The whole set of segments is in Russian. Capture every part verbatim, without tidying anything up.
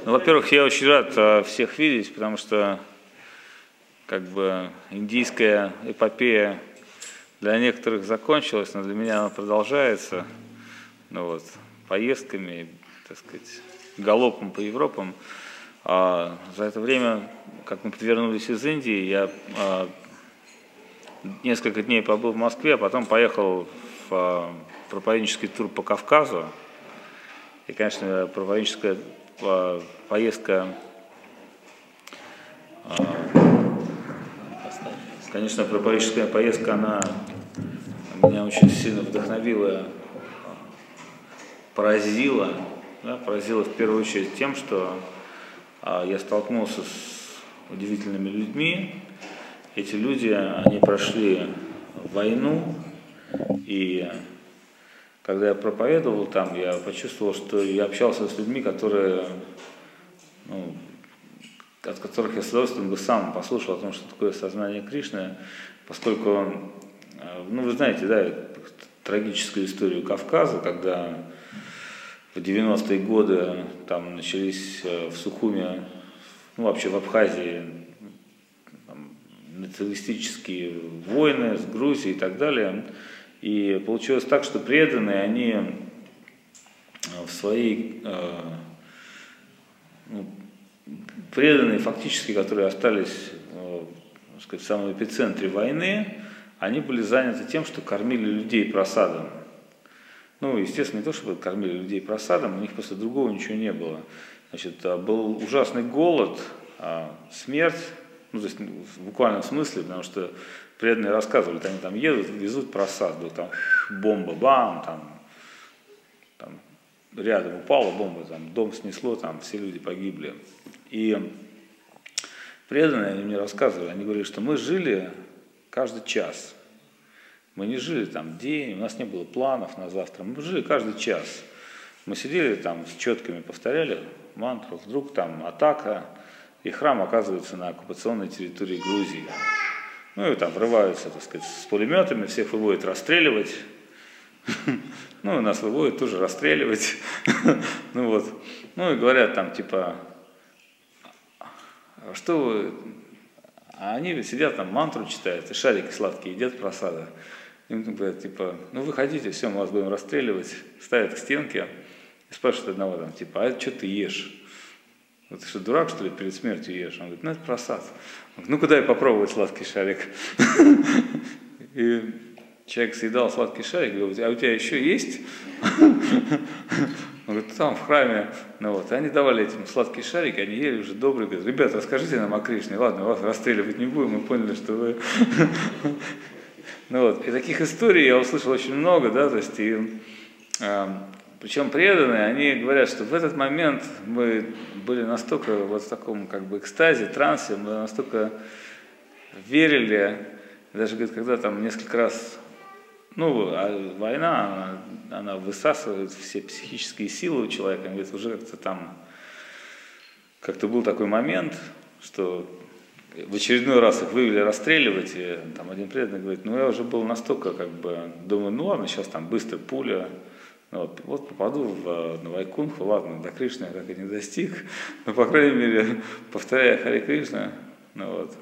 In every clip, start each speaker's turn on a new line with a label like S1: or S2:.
S1: Ну, во-первых, я очень рад а, всех видеть, потому что как бы индийская эпопея для некоторых закончилась, но для меня она продолжается. Ну, вот, поездками, так сказать, галопом по Европам. А за это время, как мы вернулись из Индии, я а, несколько дней побыл в Москве, а потом поехал в а, проповеднический тур по Кавказу. И, конечно, проповедническая а, поездка, а, конечно, проповедническая поездка, она меня очень сильно вдохновила, поразила, да, поразила в первую очередь тем, что а, я столкнулся с удивительными людьми. Эти люди, они прошли войну, и когда я проповедовал там, я почувствовал, что я общался с людьми, которые, ну, от которых я с удовольствием бы сам послушал о том, что такое сознание Кришны, поскольку, ну, вы знаете, да, трагическую историю Кавказа, когда в девяностые годы там начались в Сухуме, ну, вообще в Абхазии, там, националистические войны с Грузией и так далее. И получилось так, что преданные, они в своей, э, ну, преданные фактически, которые остались, э, так сказать, в самом эпицентре войны, они были заняты тем, что кормили людей просадом. Ну, естественно, не то, чтобы кормили людей просадом, у них просто другого ничего не было. Значит, был ужасный голод, смерть, ну, то есть в буквальном смысле, потому что преданные рассказывали, они там едут, везут просад, был там бомба, бам, там, там рядом упала бомба, там дом снесло, там все люди погибли. И преданные, они мне рассказывали, они говорили, что мы жили каждый час. Мы не жили там день, у нас не было планов на завтра, мы жили каждый час. Мы сидели там с четками, повторяли мантру, вдруг там атака, и храм оказывается на оккупационной территории Грузии. Ну и там врываются, так сказать, с пулеметами, всех выводят расстреливать. Ну и нас выводят тоже расстреливать. Ну вот. Ну и говорят там типа, что вы... А они сидят там, мантру читают, и шарики сладкие едят просада. Им говорят, типа, ну выходите, все, мы вас будем расстреливать. Ставят к стенке и спрашивают одного там, типа, а что ты ешь? Вот ты что, дурак, что ли, перед смертью ешь? Он говорит, ну это просад. Он говорит, ну-ка дай попробовать сладкий шарик. И человек съедал сладкий шарик, говорит, а у тебя еще есть? Он говорит, там в храме. Ну вот, и они давали этим сладкие шарики, они ели уже добрые, говорят, ребята, расскажите нам о Кришне, ладно, вас расстреливать не будем, мы поняли, что вы... Ну вот, и таких историй я услышал очень много, да, то есть, и, э, причем преданные, они говорят, что в этот момент мы были настолько вот в таком как бы экстазе, трансе, мы настолько верили, даже, говорит, когда там несколько раз, ну, а война, она, она высасывает все психические силы у человека, говорит, уже как-то там, как-то был такой момент, что в очередной раз их вывели расстреливать, и там один преданный говорит, ну я уже был настолько, как бы, думаю, ну ладно, сейчас там быстро пуля, ну, вот, вот попаду в, на Вайкунху, ладно, до Кришны я так и не достиг, но, по крайней мере, повторяя Харе Кришна, ну вот.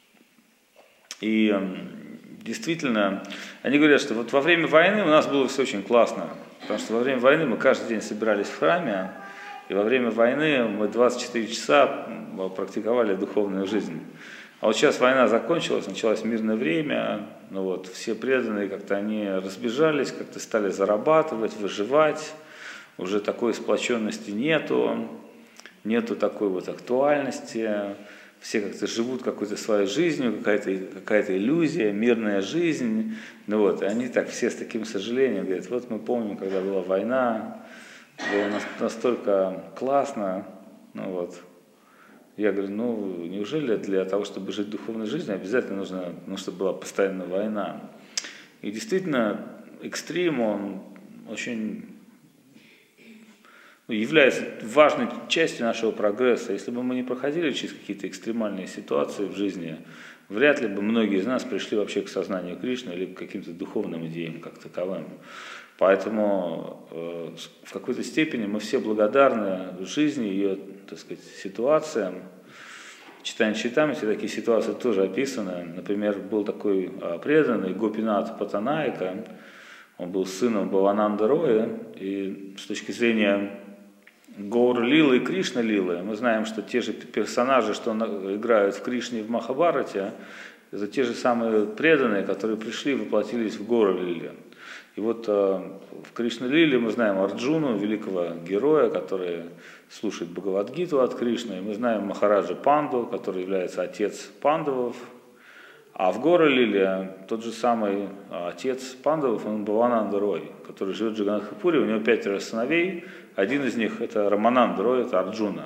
S1: И действительно, они говорят, что вот во время войны у нас было все очень классно, потому что во время войны мы каждый день собирались в храме, и во время войны мы двадцать четыре часа практиковали духовную жизнь. А вот сейчас война закончилась, началось мирное время, ну вот, все преданные как-то они разбежались, как-то стали зарабатывать, выживать, уже такой сплоченности нету, нету такой вот актуальности, все как-то живут какой-то своей жизнью, какая-то, какая-то иллюзия, мирная жизнь, ну вот, и они так все с таким сожалением говорят, вот мы помним, когда была война, было настолько классно, ну вот. Я говорю, ну неужели для того, чтобы жить духовной жизнью, обязательно нужно, ну, чтобы была постоянная война? И действительно, экстрим, он очень, ну, является важной частью нашего прогресса. Если бы мы не проходили через какие-то экстремальные ситуации в жизни, вряд ли бы многие из нас пришли вообще к сознанию Кришны или к каким-то духовным идеям как таковым. Поэтому э, в какой-то степени мы все благодарны жизни, ее, так сказать, ситуациям. Читаем Чайтамрите, такие ситуации тоже описаны. Например, был такой э, преданный Гопинат Паттанайка, он был сыном Бхавананды Роя, и с точки зрения Гаур Лилы и Кришна Лилы, мы знаем, что те же персонажи, что играют в Кришне и в Махабхарате, это те же самые преданные, которые пришли и воплотились в Гаур Лиле. И вот э, в Кришна Лиле мы знаем Арджуну, великого героя, который слушает Бхагавад-гиту от Кришны, и мы знаем Махараджа Панду, который является отец Пандавов. А в Гаур Лиле тот же самый отец Пандавов, он Бхавананда Рой, который живет в Джаганнатхапуре, у него пятеро сыновей, один из них это Рамананда Рой, это Арджуна.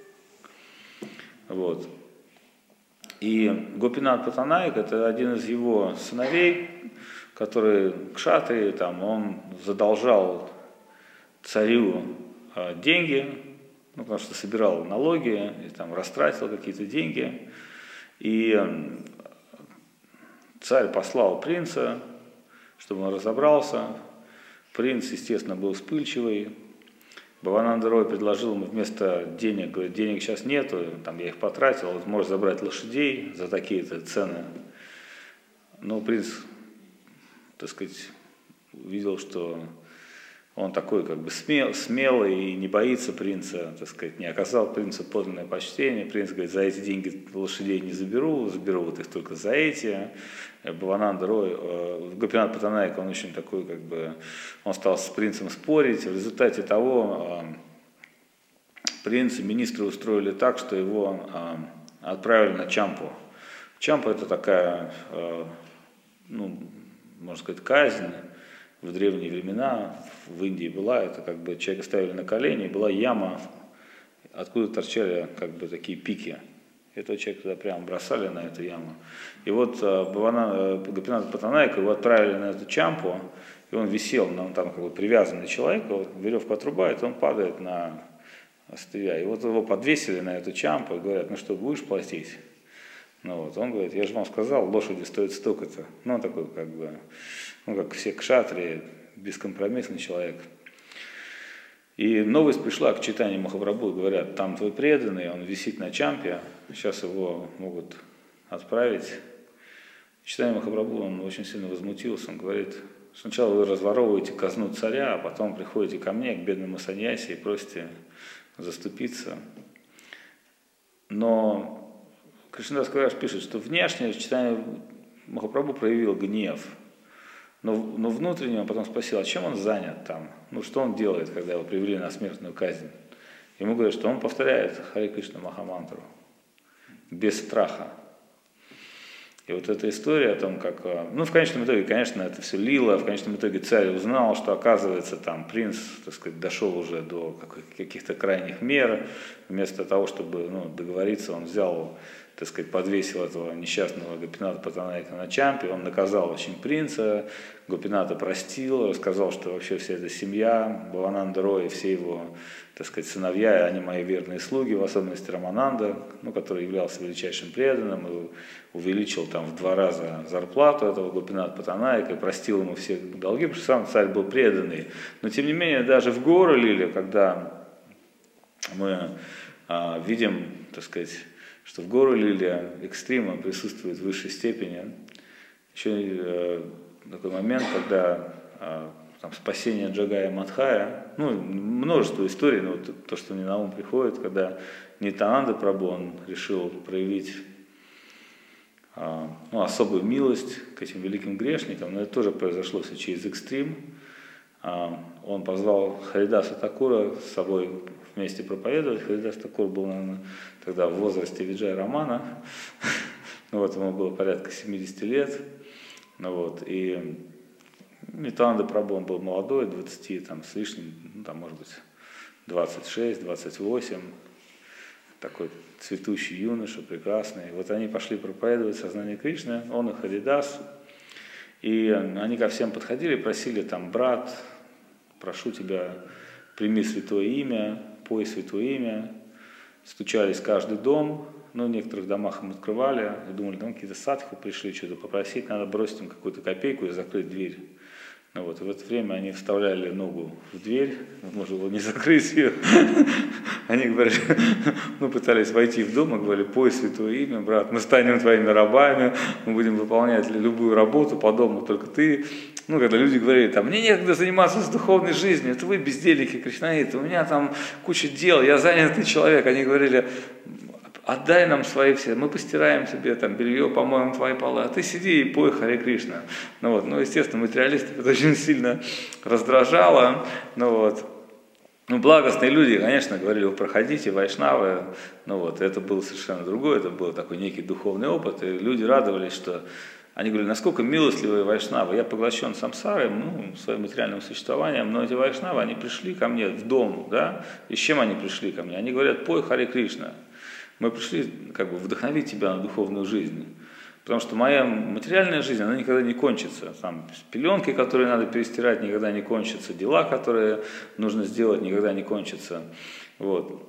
S1: Вот. И Гопинат Паттанайк это один из его сыновей, который кшатри, там, он задолжал царю э, деньги, ну, потому что собирал налоги, и там растратил какие-то деньги. И э, царь послал принца, чтобы он разобрался. Принц, естественно, был вспыльчивый. Бхавананда Рой предложил ему вместо денег, говорит, денег сейчас нету, там, я их потратил, вот можешь забрать лошадей за такие-то цены. Но принц, так сказать, увидел, что он такой как бы смел, смелый и не боится принца, так сказать, не оказал принцу подлинное почтение. Принц говорит, за эти деньги лошадей не заберу, заберу вот их только за эти. Бхавананда Рой, э, Гопинат Паттанайк, он очень такой, как бы, он стал с принцем спорить. В результате того э, принц и министры устроили так, что его э, отправили на Чампу. Чампа это такая, э, ну, можно сказать, казнь. В древние времена в Индии была, это как бы человека ставили на колени, и была яма, откуда торчали как бы такие пики. Этого человека туда прямо бросали на эту яму. И вот Гопинат Паттанайк его отправили на эту Чампу, и он висел, он там как бы привязанный человек, вот, веревка отрубает, он падает на острия. И вот его подвесили на эту Чампу и говорят, ну что, будешь платить? Ну вот, он говорит, я же вам сказал, лошади стоят столько-то. Ну, он такой, как бы, ну, как все кшатрии, бескомпромиссный человек. И новость пришла к Чайтанье Махапрабху, говорят, там твой преданный, он висит на Чампе, сейчас его могут отправить. Чайтанье Махапрабху, он очень сильно возмутился, он говорит, сначала вы разворовываете казну царя, а потом приходите ко мне, к бедному саньяси, и просите заступиться. Но Кришнадас Кавираж пишет, что внешне Чайтанья Махапрабху проявил гнев, но, но внутренне он потом спросил, а чем он занят там? Ну, что он делает, когда его привели на смертную казнь? Ему говорят, что он повторяет Харе Кришна Махамантру без страха. И вот эта история о том, как... Ну, в конечном итоге, конечно, это все лило, в конечном итоге царь узнал, что, оказывается, там принц, так сказать, дошел уже до каких-то крайних мер. Вместо того, чтобы, ну, договориться, он взял, так сказать, подвесил этого несчастного Гопината Паттанайка на Чампе, он наказал очень принца, Гопината простил, рассказал, что вообще вся эта семья, Бхавананда Рой и все его, так сказать, сыновья, они мои верные слуги, в особенности Рамананда, ну, который являлся величайшим преданным, и увеличил там в два раза зарплату этого Гопината Паттанайка и простил ему все долги, потому что сам царь был преданный. Но тем не менее, даже в Гаур Лиле, когда мы а, видим, так сказать, что в Гаур Лиле экстрима присутствует в высшей степени. Еще э, такой момент, когда э, там, спасение Джагая Мадхая, ну, множество историй, но вот то, что мне на ум приходит, когда Нитянанда Прабху, он решил проявить э, ну, особую милость к этим великим грешникам, но это тоже произошло все через экстрим. Э, он позвал Харидаса Такура с собой вместе проповедовать. Харидас Такур был, наверное, тогда в возрасте Виджая Романа, ну, вот ему было порядка семьдесят лет, ну, вот, и Нитянанда Прабху, он был молодой, двадцать там, с лишним, ну, там, может быть, двадцать шесть двадцать восемь, такой цветущий юноша, прекрасный. Вот они пошли проповедовать сознание Кришны, он и Харидас, и они ко всем подходили, просили там, брат, прошу тебя, прими святое имя, пой святое имя. Стучались в каждый дом, ну, в некоторых домах им открывали, и думали, там какие-то садху пришли что-то попросить, надо бросить им какую-то копейку и закрыть дверь. Вот, и в это время они вставляли ногу в дверь, можно было не закрыть ее. Они говорили, мы пытались войти в дом, и говорили, пой святое имя, брат, мы станем твоими рабами, мы будем выполнять любую работу по дому, только ты. Ну, когда люди говорили, там, мне некогда заниматься с духовной жизнью, это вы бездельники, кришнаиты, у меня там куча дел, я занятый человек. Они говорили, отдай нам свои все, мы постираем тебе там белье, помоем твои полы, а ты сиди и пой Харе Кришна. Ну, вот, ну, естественно, материалистов это очень сильно раздражало. Ну, вот. Ну, благостные люди, конечно, говорили, вы проходите, вайшнавы. Ну, вот, это было совершенно другое, это был такой некий духовный опыт, и люди радовались, что они говорили, насколько милостливые вайшнавы, я поглощен самсарой, ну, своим материальным существованием, но эти вайшнавы, они пришли ко мне в дом, да, и с чем они пришли ко мне? Они говорят, пой Харе Кришна. Мы пришли как бы вдохновить тебя на духовную жизнь, потому что моя материальная жизнь, она никогда не кончится. Там пеленки, которые надо перестирать, никогда не кончатся, дела, которые нужно сделать, никогда не кончатся. Вот.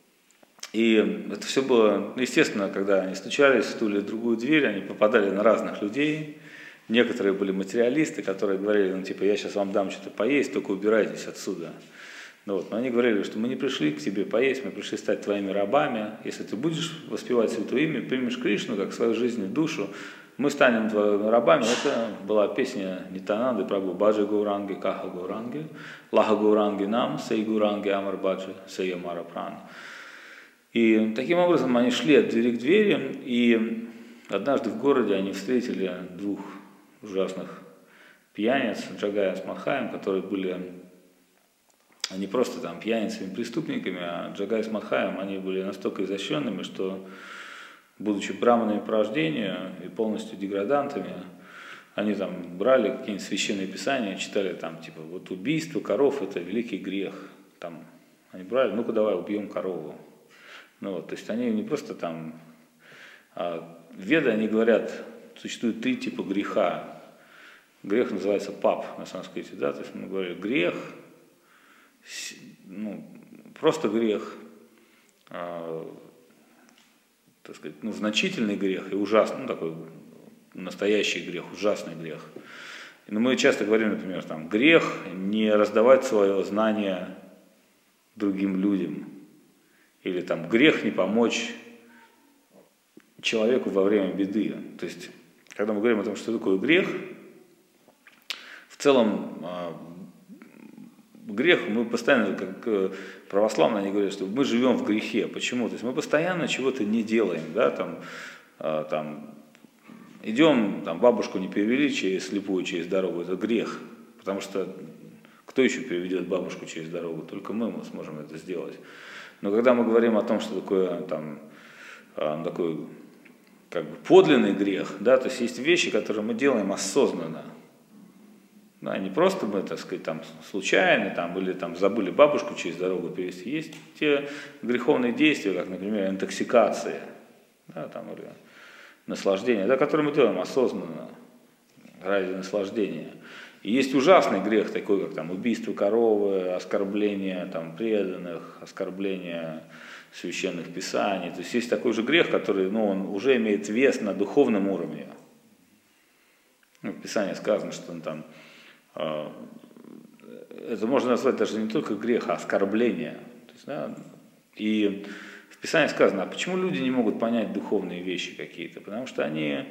S1: И это все было, естественно, когда они стучались в ту или другую дверь, они попадали на разных людей. Некоторые были материалисты, которые говорили, ну типа, я сейчас вам дам что-то поесть, только убирайтесь отсюда. Ну, вот. Но они говорили, что мы не пришли к тебе поесть, мы пришли стать твоими рабами. Если ты будешь воспевать святое имя, примешь Кришну как свою жизнь и душу, мы станем твоими рабами. Это была песня Нитянанды Прабху, Баджи Гауранги, Каха Гауранги, Лаха Гауранги нам, Сей Гауранги Амар Баджи, Сей Амара Пран. И таким образом они шли от двери к двери, и однажды в городе они встретили двух ужасных пьяниц, Джагая с Мадхаем, которые были не просто там пьяницами, преступниками, а Джагай с Мадхаем, они были настолько изощренными, что, будучи браманами по рождению и полностью деградантами, они там брали какие-нибудь священные писания, читали там, типа, вот убийство коров – это великий грех. Там, они брали, ну-ка давай убьем корову. Ну, вот, то есть они не просто там, а веды, они говорят, существует три типа греха. Грех называется пап на санскрите, да, то есть мы говорим грех, ну, просто грех, а, так сказать, ну, значительный грех и ужасный, ну, такой настоящий грех, ужасный грех. Но мы часто говорим, например, там, грех не раздавать свое знание другим людям. Или там грех не помочь человеку во время беды. То есть, когда мы говорим о том, что такое грех, в целом грех, мы постоянно, как православные, они говорят, что мы живем в грехе. Почему? То есть мы постоянно чего-то не делаем, да, там, там, идем, там, бабушку не перевели через слепую, через дорогу, это грех. Потому что кто еще переведет бабушку через дорогу? Только мы, мы сможем это сделать. Но когда мы говорим о том, что такое там, такой как бы подлинный грех, да, то есть есть вещи, которые мы делаем осознанно. Да, не просто мы, так сказать, там, случайно там, или там, забыли бабушку через дорогу перевести. Есть те греховные действия, как, например, интоксикация, да, там, или наслаждение, да, которые мы делаем осознанно, ради наслаждения. И есть ужасный грех, такой как там, убийство коровы, оскорбление там, преданных, оскорбление священных писаний. То есть есть такой же грех, который ну, он уже имеет вес на духовном уровне. Ну, в Писании сказано, что он там, э, это можно назвать даже не только грех, а оскорбление. То есть, да, и в Писании сказано, а почему люди не могут понять духовные вещи какие-то? Потому что они...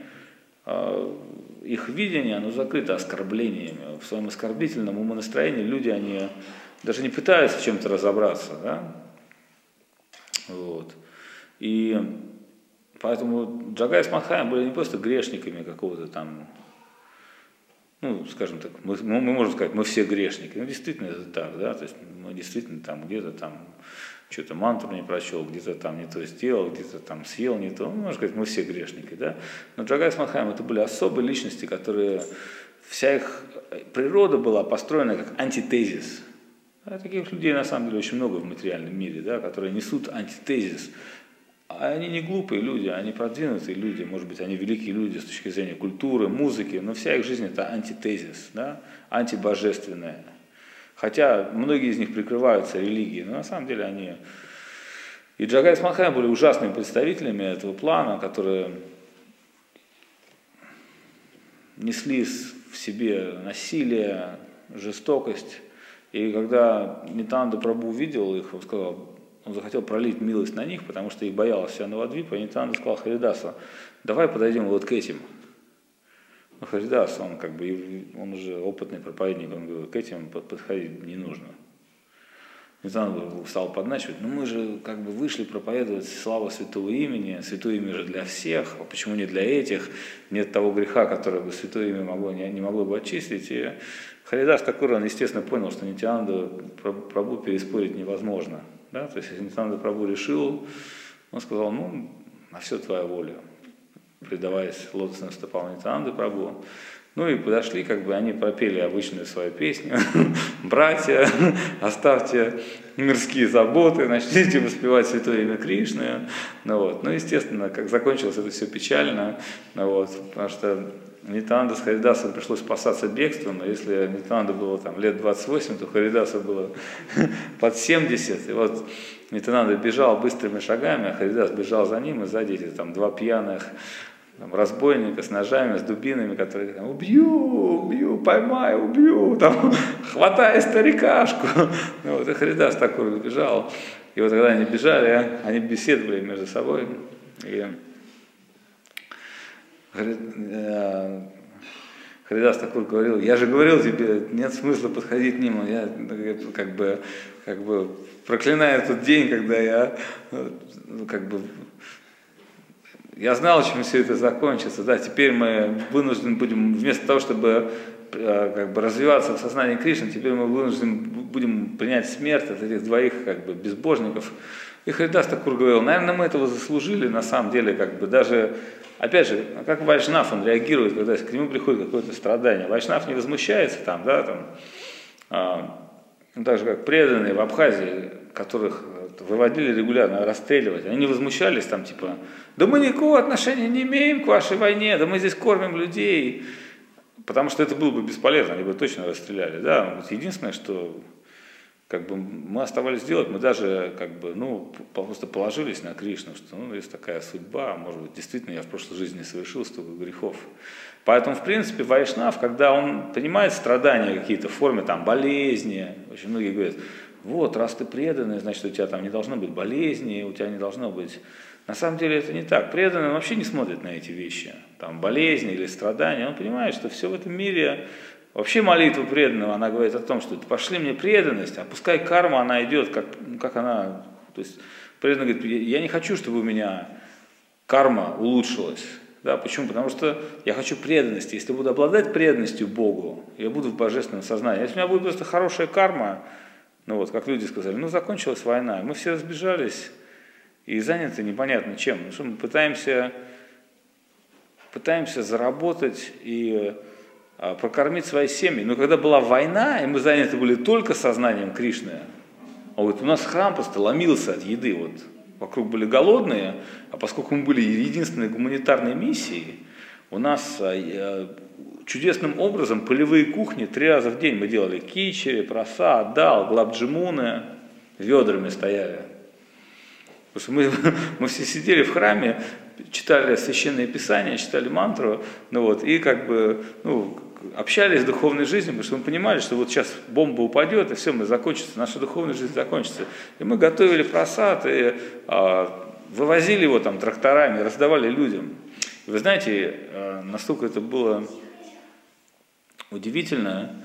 S1: их видение, оно закрыто оскорблениями. В своем оскорбительном умонастроении люди, они даже не пытаются в чем-то разобраться, да? Вот. И поэтому Джагай с Мадхаем были не просто грешниками какого-то там, ну, скажем так, мы, мы можем сказать, мы все грешники. Ну, действительно, это так, да, то есть мы действительно там где-то там что-то мантру не прочел, где-то там не то сделал, где-то там съел не то. Ну, можно сказать, мы все грешники, да. Но Джагай с Мадхаем это были особые личности, которые, вся их природа была построена как антитезис. А таких людей на самом деле очень много в материальном мире, да, которые несут антитезис. А они не глупые люди, они продвинутые люди, может быть, они великие люди с точки зрения культуры, музыки, но вся их жизнь это антитезис, да, антибожественная. Хотя многие из них прикрываются религией, но на самом деле они... И Джагай с Мадхаем были ужасными представителями этого плана, которые несли в себе насилие, жестокость. И когда Нитянанда Прабху увидел их, он сказал, он захотел пролить милость на них, потому что их боялась вся Навадвипа, и Нитянанда сказал Харидасу, давай подойдем вот к этим. Ну, Харидас, он как бы, он уже опытный проповедник, он говорит, к этим подходить не нужно. Нитянанда стал подначивать, ну мы же как бы вышли проповедовать славу святого имени, святое имя же для всех, а почему не для этих, нет того греха, который бы святое имя могло, не, не могло бы очистить. И Харидас Такур, он естественно понял, что Нитянанду Прабху переспорить невозможно. Да? То есть если Нитянанда Прабху решил, он сказал, ну на все твоя воля, предаваясь лотосным стопам Нитянанды Прабху. Ну и подошли, как бы они пропели обычную свою песню. Братья, оставьте мирские заботы, начните воспевать святое имя Кришны. Ну, вот. Ну, естественно, как закончилось это все печально, ну, вот, потому что Нитянанда с Харидасом пришлось спасаться бегством, а если Нитянанда было там лет двадцать восемь, то Харидаса было под семьдесят. И вот Нитянанда бежал быстрыми шагами, а Харидас бежал за ним, и сзади эти там два пьяных там, разбойника с ножами, с дубинами, которые там, убью, убью, поймай, убью, там, хватай старикашку. Ну, вот и Харидас такой бежал. И вот когда они бежали, они беседовали между собой. И Харидас такой говорил, я же говорил тебе, нет смысла подходить к ним. Я как бы, как бы проклинаю тот день, когда я ну, как бы я знал, чем все это закончится. Да, теперь мы вынуждены будем, вместо того, чтобы как бы, развиваться в сознании Кришны, теперь мы вынуждены будем принять смерть от этих двоих как бы, безбожников. И Харидас Такур говорил, наверное, мы этого заслужили, на самом деле, как бы даже, опять же, как Вайшнав, он реагирует, когда к нему приходит какое-то страдание. Вайшнав не возмущается там, да, там, а, ну, так же, как преданные в Абхазии, которых выводили регулярно расстреливать. Они не возмущались там, типа, да мы никакого отношения не имеем к вашей войне, да мы здесь кормим людей. Потому что это было бы бесполезно, они бы точно расстреляли. Да? Вот единственное, что как бы, мы оставались делать, мы даже как бы, ну, просто положились на Кришну, что ну, есть такая судьба, может быть, действительно я в прошлой жизни совершил столько грехов. Поэтому, в принципе, Вайшнав, когда он понимает страдания какие-то в форме там, болезни, очень многие говорят, вот, раз ты преданный, значит, у тебя там не должно быть болезни, у тебя не должно быть... На самом деле это не так. Преданный он вообще не смотрит на эти вещи, там, болезни или страдания. Он понимает, что все в этом мире... Вообще молитва преданного, она говорит о том, что пошли мне преданность, а пускай карма, она идет, как, как она... То есть преданный говорит, я не хочу, чтобы у меня карма улучшилась. Да, почему? Потому что я хочу преданности. Если буду обладать преданностью Богу, я буду в божественном сознании. Если у меня будет просто хорошая карма, ну вот, как люди сказали, ну закончилась война, мы все разбежались и заняты непонятно чем. Ну, что мы пытаемся, пытаемся заработать и а, прокормить свои семьи. Но когда была война, и мы заняты были только сознанием Кришны, он говорит, у нас храм просто ломился от еды. Вот. Вокруг были голодные, а поскольку мы были единственной гуманитарной миссией, у нас чудесным образом полевые кухни три раза в день мы делали кичери, просад, дал, глабджимуны, ведрами стояли. Потому что мы, мы все сидели в храме, читали священные писания, читали мантру, ну вот, и как бы ну, общались с духовной жизнью, потому что мы понимали, что вот сейчас бомба упадет, и все, мы закончится, наша духовная жизнь закончится. И мы готовили просад, и а, вывозили его там тракторами, раздавали людям. И вы знаете, настолько это было удивительно,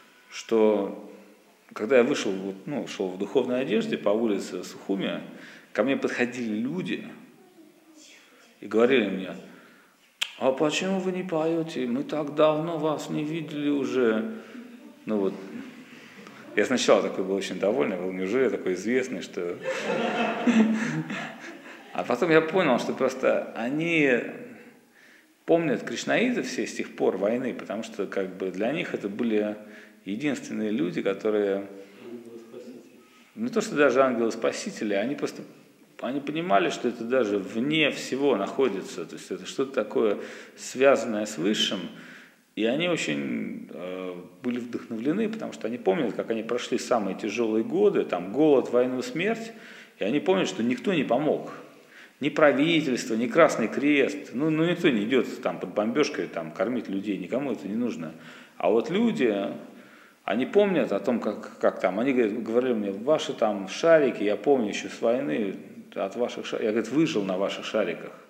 S1: что когда я вышел, ну, шел в духовной одежде по улице Сухуми, ко мне подходили люди и говорили мне, а почему вы не поете? Мы так давно вас не видели уже. Ну вот, я сначала такой был очень довольный, был неужели я такой известный, что... А потом я понял, что просто они помнят кришнаитов все с тех пор войны, потому что как бы для них это были единственные люди, которые... Не то, что даже ангелы-спасители, они просто... Они понимали, что это даже вне всего находится, то есть это что-то такое связанное с Высшим, и они очень э, были вдохновлены, потому что они помнят, как они прошли самые тяжелые годы, там голод, войну, смерть, и они помнят, что никто не помог, ни правительство, ни Красный Крест, ну, ну никто не идет там под бомбежкой там, кормить людей, никому это не нужно. А вот люди, Они помнят о том, как, как там, они говорят, говорили мне, ваши там шарики, я помню еще с войны, от ваших шариков, я, говорит, выжил на ваших шариках.